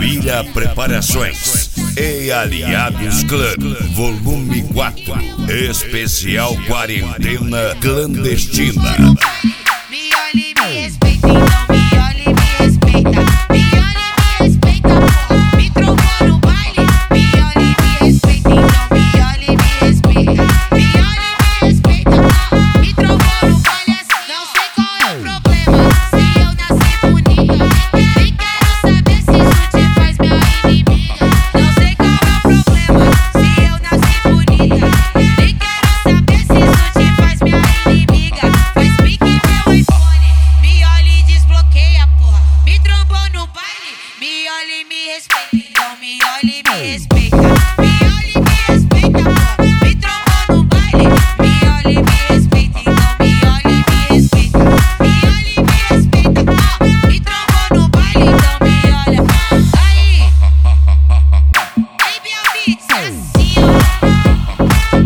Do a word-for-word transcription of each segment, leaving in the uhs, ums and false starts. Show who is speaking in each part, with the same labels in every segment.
Speaker 1: Maravilha Preparações e Aliados Clã, volume quatro, especial quarentena clandestina.
Speaker 2: Me olha e me respeita, então me olha e me respeita. Me olha e me respeita, porra. Me trocou no baile. Me olha e me respeita, então me olha e me respeita. Me olha e me respeita, porra. Me trocou no baile. Não sei qual é o problema, se eu nasci bonita. Nem quero saber se isso te faz minha inimiga. Não sei qual é o problema, se eu nasci bonita. Nem quero saber se isso te faz minha inimiga. Faz pique meu iPhone, me olha e desbloqueia, porra. Me trombou no baile, me olha e me respeita. Então me olha e me respeita. Me olha e me respeita, porra. Me trombou no baile, me olha e me respeita. Então me olha e me respeita. Me olha e me respeita, porra. Me trombou no baile, então me olha. Aí, baby, a beats é assim, ó.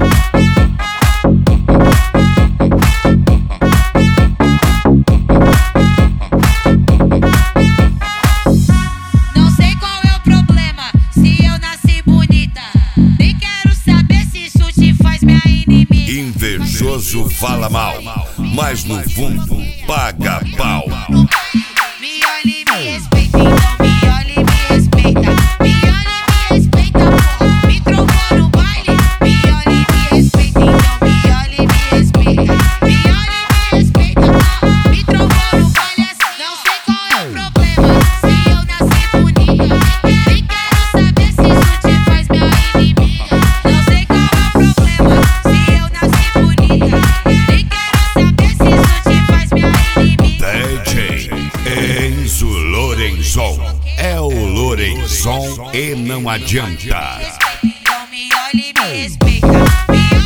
Speaker 2: Não sei qual é o problema, se eu nasci bonita. Nem quero saber se isso te faz minha inimiga.
Speaker 1: Invejoso fala mal, mas no fundo paga pau.
Speaker 2: Me olha e me respeita, então me olha e me respeita. Me olha e me respeita, porra. Me trocou no baile. Me olha e me respeita, então me olha e me respeita. Me olha e me respeita, porra. Me trocou no baile. Não sei qual é o problema, se eu nasci bonita. Nem quero saber se isso te faz minha inimiga. Não sei qual é o problema, se eu nasci bonita. Nem quero saber se isso te faz minha inimiga.
Speaker 1: D J Enzo Lorenzon, é o Lorenzon e não adianta.
Speaker 2: Então me olha e me respeita. Me